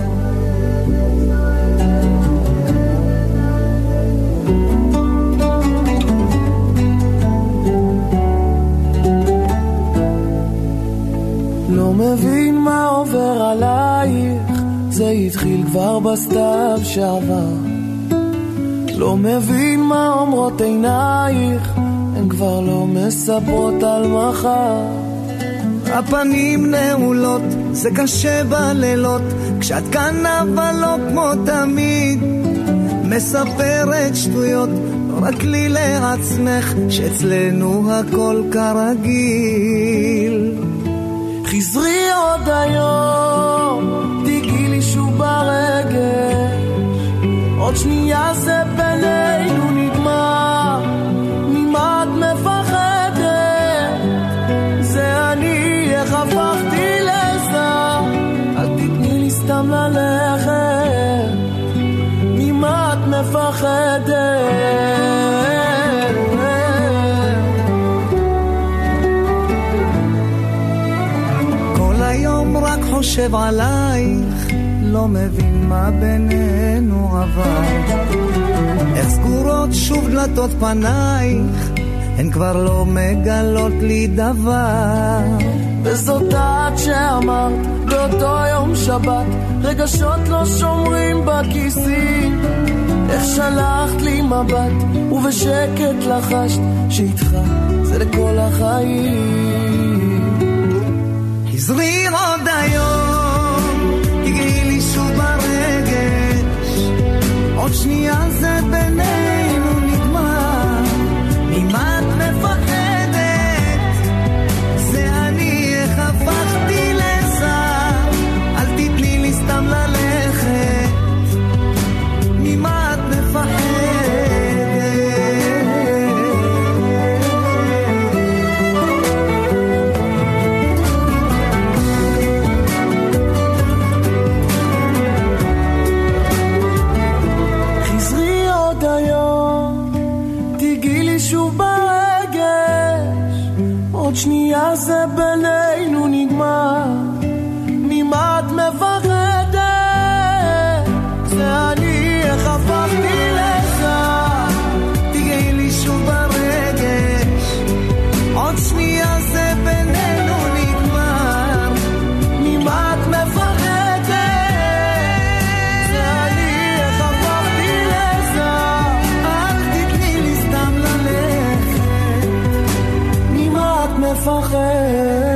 לא מבין מה עובר עלייך, זה התחיל כבר בסתיו שעבר. לא מבין מה אומרות עינייך, הן כבר לא מספרות על מחר. הפנים נעולות, זה קשה בלילות, כשאת כאן אבל לא כמו תמיד. מספרת שטויות, רק לי לעצמך, שאצלנו הכל כרגיל. חזרי עוד היום, תגיעי לי שוב ברגש, עוד שנייה זה בינינו נגמר. ממה את מפחדת? זה אני, איך הפכתי לזר? אל תתני לי סתם ללכת. ממה את מפחדת? כל היום רק חושב עלייך, לא מבין מה בינינו עבר. איך סגורות שוב דלתות פנייך, הן כבר לא מגלות לי דבר. וזאת את שאמרת באותו יום שבת, רגשות לא שומרים בכיסים. איך שלחת לי מבט ובשקט לחשת שאיתך זה לכל החיים. חזרי עוד היום, תגיעי לי שוב ברגש, עוד שנייה זה בינינו נגמר. ממה את מפחדת? זה אני, איך הפכתי לזר? אל תתני לי סתם ללכת. עוד שנייה זה בינינו נגמר. ממה את מפחדת? זה אני, איך הפכתי לזר. תגעי לי שוב ברגש, עוד שנייה זה בינינו נגמר. ממה את מפחדת? זה אני, איך הפכתי לזר. אל תתני לי סתם ללכת. ממה את מפחדת?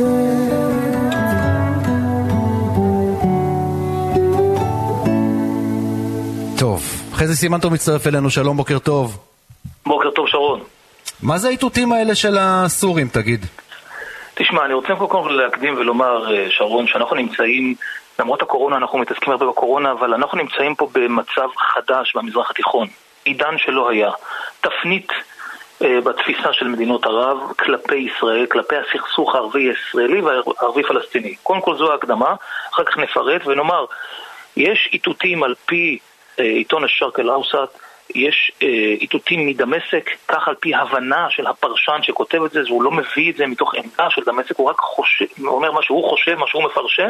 טוב, חזי סימנטוב מצטרף אלינו, שלום, בוקר טוב. בוקר טוב שרון. מה זה האיתותים האלה של הסורים, תגיד? תשמע, אני רוצה קודם כל להקדים ולומר, שרון, שאנחנו נמצאים, למרות הקורונה, אנחנו מתעסקים הרבה בקורונה, אבל אנחנו נמצאים פה במצב חדש במזרח התיכון, עידן שלא היה, תפנית בתפיסה של מדינות ערב כלפי ישראל, כלפי הסכסוך הערבי-ישראלי והערבי-פלסטיני. קודם כל זו ההקדמה, אחר כך נפרט ונאמר, יש איתותים על פי עיתון השרק אל-אוסט, יש איתותים מדמשק, כך על פי הבנה של הפרשן שכותב את זה, הוא לא מביא את זה מתוך עמדה של דמשק, הוא רק חושב, אומר מה שהוא חושב, מה שהוא מפרשן.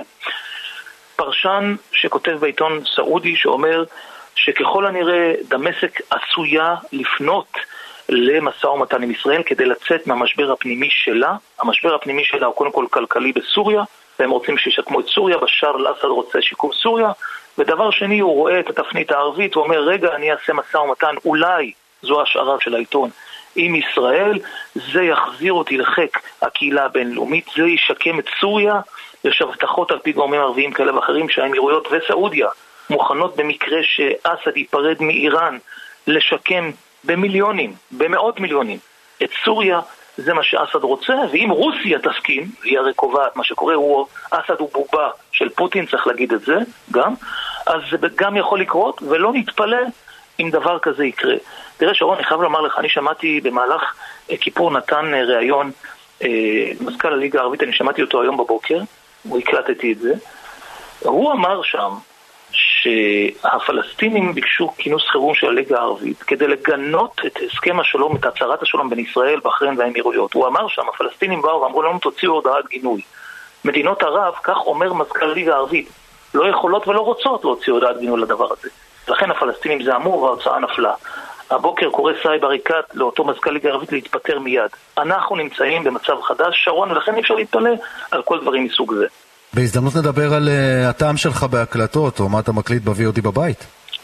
פרשן שכותב בעיתון סעודי שאומר שככל הנראה דמשק עשויה לפנות למשא ומתן עם ישראל כדי לצאת מהמשבר הפנימי שלה. המשבר הפנימי שלה הוא קודם כל כלכלי בסוריה, והם רוצים שישקמו את סוריה, בשאר אל-אסד רוצה שיקום סוריה, ודבר שני, הוא רואה את התפנית הערבית, הוא אומר, רגע, אני אעשה משא ומתן, אולי, זו השערה של העיתון, עם ישראל, זה יחזיר אותי לחק הקהילה הבינלאומית, זה ישקם את סוריה. יש הבטחות על פי גורמים ערביים כאלה ואחרים, שהאמירויות וסעודיה מוכנות במקרה שאסד ייפרד מאיראן, לשקם במיליונים, במאות מיליונים, את סוריה. זה מה שאסד רוצה, ואם רוסיה תסכים, היא הרי קובעת מה שקורה, אסד הוא בובה של פוטין, צריך להגיד את זה גם, אז זה גם יכול לקרות, ולא נתפלא אם דבר כזה יקרה. תראה שרון, אני חייב לומר לך, אני שמעתי במהלך כיפור נתן ראיון, מזכ"ל הליגה הערבית, אני שמעתי אותו היום בבוקר, הוא הקלטתי את זה, הוא אמר שם, שהפלסטינים ביקשו כינוס חירום של הליגה הערבית כדי לגנות את הסכם השלום, את הצהרת השלום בין ישראל, בחריין והאמירויות. הוא אמר שם, הפלסטינים באו ואמרו לנו תוציאו הודעת גינוי. מדינות ערב, כך אומר מזכ"ל הליגה הערבית, לא יכולות ולא רוצות להוציא הודעת גינוי לדבר הזה. לכן הפלסטינים זה אמור וההוצאה נפלה. הבוקר קורא סאיב עריקאת לאותו מזכ"ל הליגה הערבית להתפטר מיד. אנחנו נמצאים במצב חדש, שרון, ולכן אי אפשר להתפלא על כל דברים מסוג זה. בהזדמנות נדבר על הטעם שלך בהקלטות, או מה אתה מקליט ב-VOD בבית.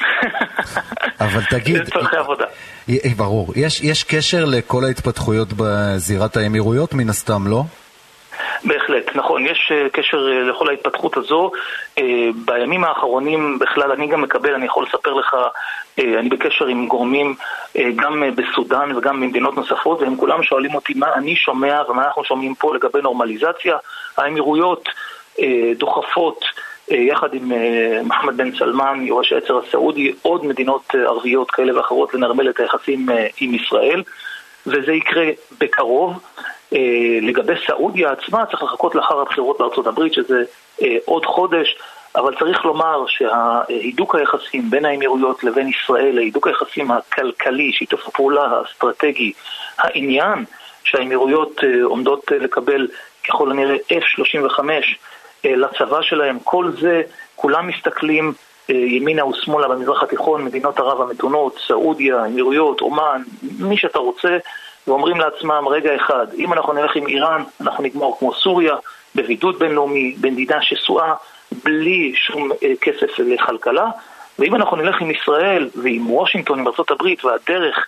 אבל תגיד, ברור, יש קשר לכל ההתפתחויות בזירת האמירויות מן הסתם, לא? בהחלט, נכון, יש קשר לכל ההתפתחות הזו. בימים האחרונים בכלל אני גם מקבל, אני יכול לספר לך, אני בקשר עם גורמים גם בסודן וגם במדינות נוספות, והם כולם שואלים אותי מה אני שומע ומה אנחנו שומעים פה לגבי נורמליזציה. האמירויות דוחפות יחד עם מחמד בן סלמן, יורש העצר הסעודי, עוד מדינות ערביות כאלה ואחרות לנרמל את היחסים עם ישראל, וזה יקרה בקרוב. לגבי סעודיה עצמה צריך לחכות לאחר הבחירות בארצות הברית, שזה עוד חודש, אבל צריך לומר שההידוק היחסים בין האמירויות לבין ישראל, ההידוק היחסים הכלכלי, שיתוף הפעולה האסטרטגי, העניין שהאמירויות עומדות לקבל ככל הנראה F-35 לצבא שלהם, כל זה, כולם מסתכלים ימינה ושמאלה במזרח התיכון, מדינות ערב המתונות, סעודיה, אמירויות, אומן, מי שאתה רוצה, ואומרים לעצמם, רגע אחד, אם אנחנו נלך עם איראן, אנחנו נגמור כמו סוריה, בבידוד בינלאומי, במדינה שסועה, בלי שום כסף לכלכלה, ואם אנחנו נלך עם ישראל ועם וושינגטון, עם ארצות הברית, והדרך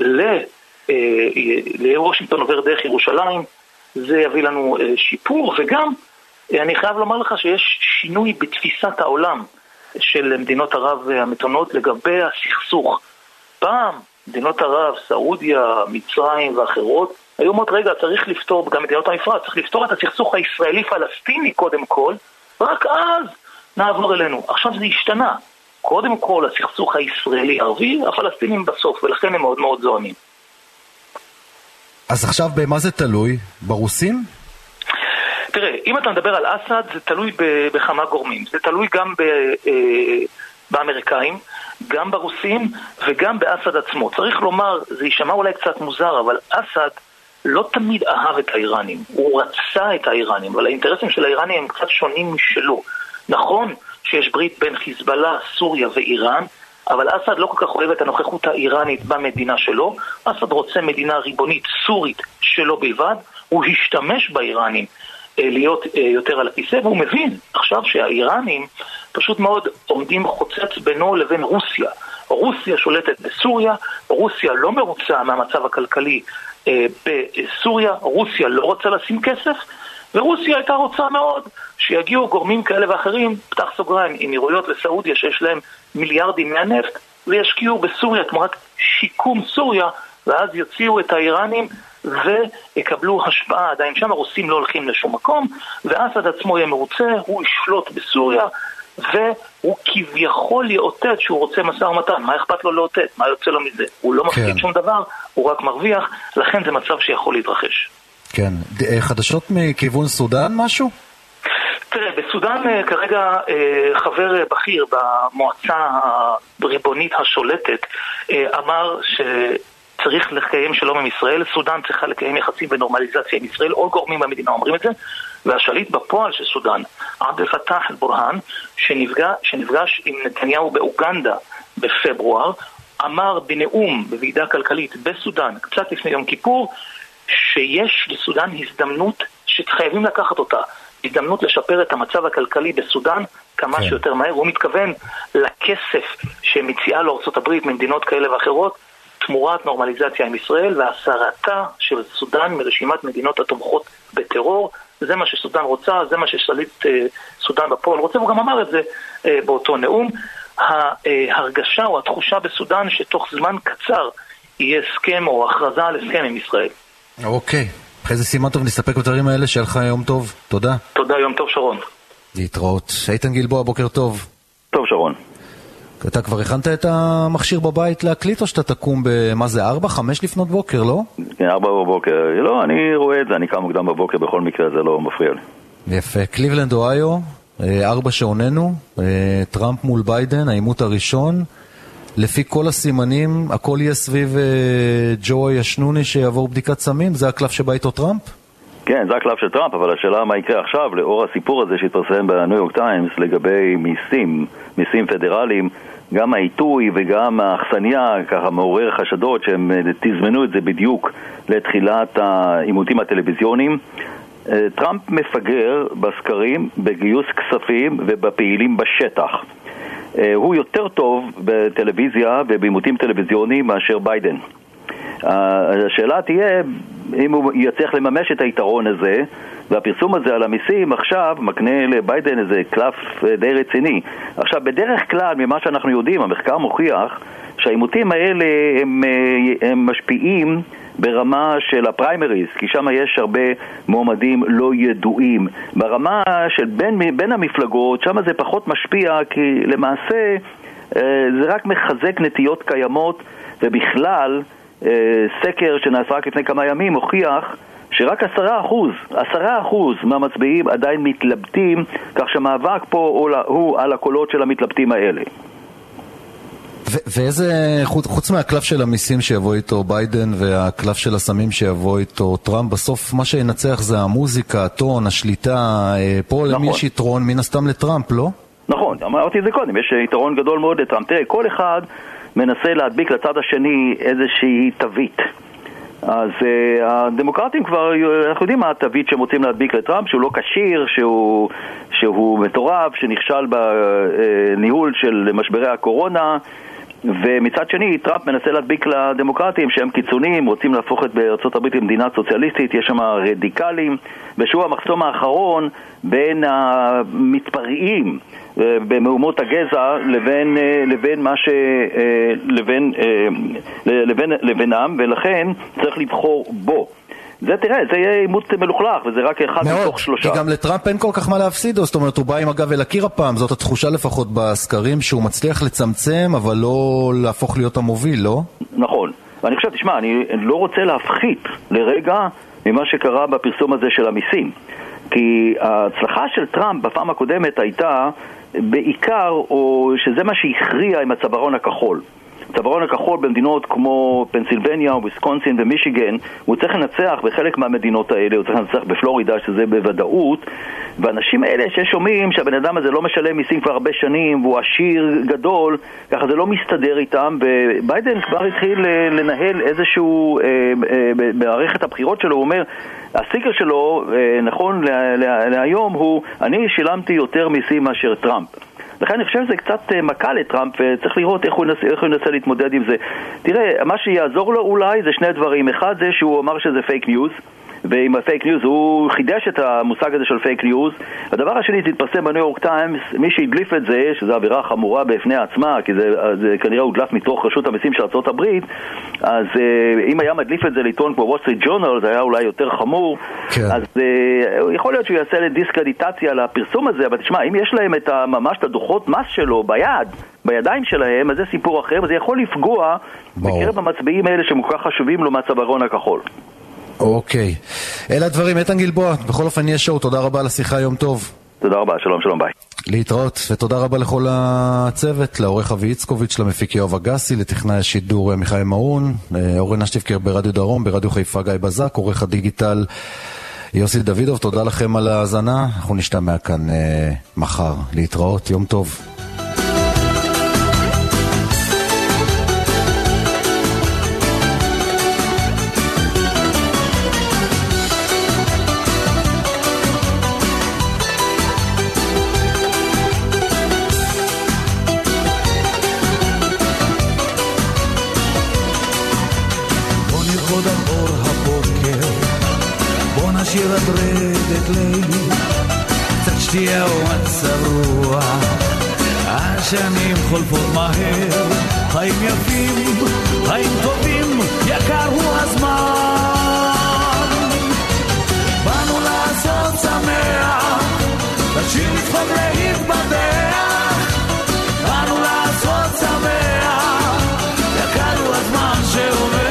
לוושינגטון עובר דרך ירושלים, זה יביא לנו שיפור, וגם אני חייב לומר לך שיש שינוי בתפיסת העולם של מדינות ערב המתונות לגבי הסכסוך. פעם מדינות ערב, סעודיה, מצרים ואחרות, היו אומרות, רגע, צריך לפתור, גם מדינות המפרץ, צריך לפתור את הסכסוך הישראלי-פלסטיני קודם כל, רק אז נעבור אלינו. עכשיו זה השתנה. קודם כל הסכסוך הישראלי-ערבי, הפלסטינים בסוף, ולכן הם מאוד מאוד זועמים. אז עכשיו במה זה תלוי? ברוסים? תראה, אם אתה מדבר על אסד, זה תלוי בכמה גורמים. זה תלוי גם באמריקאים, גם ברוסים וגם באסד עצמו. צריך לומר, זה יישמע אולי קצת מוזר, אבל אסד לא תמיד אהב את האיראנים, הוא רצה את האיראנים, אבל האינטרסים של האיראנים הם קצת שונים משלו. נכון שיש ברית בין חיזבאללה, סוריה ואיראן, אבל אסד לא כל כך אוהב את הנוכחות האיראנית במדינה שלו. אסד רוצה מדינה ריבונית סורית שלו בלבד. הוא השתמש באיראנים להיות יותר על הכיסא, והוא מבין עכשיו שהאיראנים פשוט מאוד עומדים חוצץ בינו לבין רוסיה. רוסיה שולטת בסוריה, רוסיה לא מרוצה מהמצב הכלכלי בסוריה, רוסיה לא רוצה לשים כסף, ורוסיה הייתה רוצה מאוד שיגיעו גורמים כאלה ואחרים, פתח סוגריים, אמירויות וסעודיה שיש להם מיליארדים מהנפט, וישקיעו בסוריה תמורת שיקום סוריה, ואז יוציאו את האיראנים ויקבלו השפעה. עדיין שם הרוסים לא הולכים לשום מקום, ואסד עצמו יהיה מרוצה, הוא ישלוט בסוריה, והוא כביכול יאותת שהוא רוצה משא ומתן. מה אכפת לו לאותת? מה יוצא לו מזה? הוא לא מפקיד שום דבר, הוא רק מרוויח, לכן זה מצב שיכול להתרחש. כן. חדשות מכיוון סודן משהו? תראה, בסודן כרגע חבר בכיר במועצה הריבונית השולטת אמר שצריך לקיים שלום עם ישראל, סודן צריכה לקיים יחסים ונורמליזציה עם ישראל, או גורמים במדינה אומרים את זה, והשליט בפועל של סודן, עבד אל-פתאח אל-בורהאן, שנפגש עם נתניהו באוגנדה בפברואר, אמר בנאום בוועידה כלכלית בסודן, קצת לפני יום כיפור, שיש לסודן הזדמנות שחייבים לקחת אותה, הזדמנות לשפר את המצב הכלכלי בסודן כמה שיותר מהר. הוא מתכוון לכסף שמציעה לו ארצות הברית ממדינות כאלה ואחרות תמורת נורמליזציה עם ישראל והסרתה של סודן מרשימת מדינות התומכות בטרור. זה מה שסודן רוצה, זה מה ששליט סודן בפועל רוצה, והוא גם אמר את זה באותו נאום. ההרגשה או התחושה בסודן שתוך זמן קצר יהיה הסכם או הכרזה על הסכם עם ישראל. אוקיי. אחרי זה סימן טוב, נסתפק בדברים האלה, שיהיה לך יום טוב. תודה. תודה, יום טוב שרון. להתראות. איתן גלבוע, בוקר טוב. טוב שרון. אתה כבר הכנת את המכשיר בבית להקליט או שאתה תקום מה זה, 4-5 לפנות בוקר, לא? כן, 4 בבוקר. לא, אני רואה את זה, אני קם מוקדם בבוקר, בכל מקרה זה לא מפריע לי. יפה. קליבלנד, אוהיו, 4 שעוננו, טראמפ מול ביידן, העימות הראשון. לפי כל הסימנים, הכל יהיה סביב ג'ו ישנוני שיעבור בדיקת סמים? זה הקלף שבא איתו טראמפ? כן, זה הקלף של טראמפ, אבל השאלה מה יקרה עכשיו, לאור הסיפור הזה שהתפרסם בניו יורק טיימס לגבי מיסים פדרליים, גם העיתוי וגם האכסניה ככה מעורר חשדות שהם תזמנו את זה בדיוק לתחילת העימותים הטלוויזיוניים. טראמפ מפגר בסקרים, בגיוס כספים ובפעילים בשטח. הוא יותר טוב בטלוויזיה ובעימותים טלוויזיוניים מאשר ביידן. השאלה תהיה אם הוא יצליח לממש את היתרון הזה, והפרסום הזה על המיסים עכשיו מקנה לביידן איזה קלף די רציני. עכשיו, בדרך כלל, ממה שאנחנו יודעים, המחקר מוכיח שהעימותים האלה הם משפיעים ברמה של הפריימריז, כי שם יש הרבה מועמדים לא ידועים. ברמה של בין המפלגות, שם זה פחות משפיע, כי למעשה זה רק מחזק נטיות קיימות, ובכלל סקר שנעשה רק לפני כמה ימים הוכיח שרק 10% מהמצביעים עדיין מתלבטים, כך שהמאבק פה הוא על הקולות של המתלבטים האלה. ואיזה, חוץ מהקלף של המיסים שיבוא איתו ביידן והקלף של הסמים שיבוא איתו טראמפ, בסוף מה שינצח זה המוזיקה, הטון, השליטה, פה נכון. למי יש יתרון מן הסתם לטראמפ, לא? נכון, אמרתי את זה קודם, יש יתרון גדול מאוד לטראמפ. תראה, כל אחד מנסה להדביק לצד השני איזושהי תווית. אז הדמוקרטים כבר, אנחנו יודעים מה התווית שהם רוצים להדביק לטראמפ, שהוא לא קשיר, שהוא מטורף, שנכשל בניהול של משברי הקורונה, ומצד שני טראמפ מנסה להדביק לדמוקרטים שהם קיצוניים, רוצים להפוך את בארצות הברית למדינה סוציאליסטית, יש שם רדיקלים, ושהוא המחסום האחרון בין המתפרעים במהומות הגזע לבינם, ולכן צריך לבחור בו. זה תראה, זה יהיה עימות מלוכלך, וזה רק אחד מתוך 3. כי גם לטראמפ אין כל כך מה להפסיד, זאת אומרת, הוא בא עם הגב אל הקיר הפעם, זאת התחושה לפחות בסקרים, שהוא מצליח לצמצם, אבל לא להפוך להיות המוביל, לא? נכון, ואני חושב, תשמע, אני לא רוצה להפחית לרגע ממה שקרה בפרסום הזה של המיסים, כי ההצלחה של טראמפ בפעם הקודמת הייתה בעיקר, או שזה מה שהכריע עם הצווארון הכחול. הצווארון הכחול במדינות כמו פנסילבניה, וויסקונסין ומישיגן, הוא צריך לנצח בחלק מהמדינות האלה, הוא צריך לנצח בפלורידה, שזה בוודאות, ואנשים האלה ששומעים שהבן אדם הזה לא משלם מיסים כבר הרבה שנים, והוא עשיר גדול, ככה זה לא מסתדר איתם, וביידן כבר התחיל לנהל איזשהו, במערכת הבחירות שלו, הוא אומר, הסיקר שלו, נכון להיום, הוא, אני שילמתי יותר מיסים מאשר טראמפ. לכן אני חושב שזה קצת מכה לטראמפ, וצריך לראות איך הוא ינסה להתמודד עם זה. תראה, מה שיעזור לו אולי זה שני דברים. אחד זה שהוא אמר שזה פייק ניוז, ועם הפייק ניוז הוא חידש את המושג הזה של פייק ניוז. הדבר השני, תתפרסם בניו יורק טיימס, מי שהדליף את זה, שזו עבירה חמורה בפני עצמה, כי זה כנראה הודלף מתוך רשות המסים של ארצות הברית, אז אם היה מדליף את זה לעיתון כמו וול סטריט ג'ורנל, זה היה אולי יותר חמור. כן. אז יכול להיות שהוא יעשה לדיסקרדיטציה לפרסום הזה, אבל תשמע, אם יש להם ממש את הדוחות מס שלו בידיים שלהם, אז זה סיפור אחר, וזה יכול לפגוע בקרב המצביעים האלה שהם כל כך חשובים לו מהצווארון הכחול. אוקיי. אלה הדברים, איתן גלבוע, בכל אופן יש שואו, תודה רבה על השיחה, יום טוב. תודה רבה, שלום, שלום, ביי. להתראות, ותודה רבה לכל הצוות, לעורך אבי יצקוביץ', למפיק יואב אגסי, לטכנאי השידור מיכאל מאון, אורן אשטיבקר ברדיו דרום, ברדיו חיפה גיא בזק, עורך הדיגיטל יוסי דוידוב, תודה לכם על ההאזנה, אנחנו נשתמע כאן מחר. להתראות, יום טוב. שיר הדרדת ליל, קצת שתייה ומצב רוח, השנים חולפות מהר, חיים יפים, חיים טובים, יקר הוא הזמן. באנו לעשות שמח, לשיר לצחוק להתבדח, באנו לעשות שמח, יקר הוא הזמן שעובר.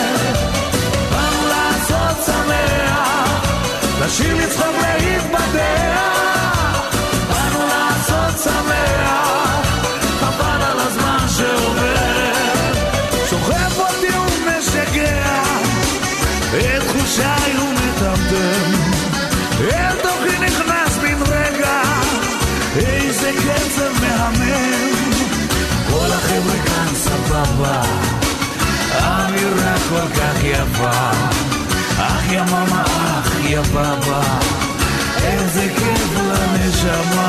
לשיר לצחוק להתבדח, באנו לעשות שמח, חבל על הזמן שעובר. שוכב אותי ומשגע, את תחושיי ומטמטם, אל תוכי נכנס בן רגע, איזה קצב מהמם. כל החבר'ה כאן סבבה, אמירה כל כך יפה, אח יא מאמה, אח יא בבא, איזה כיף לנשמה.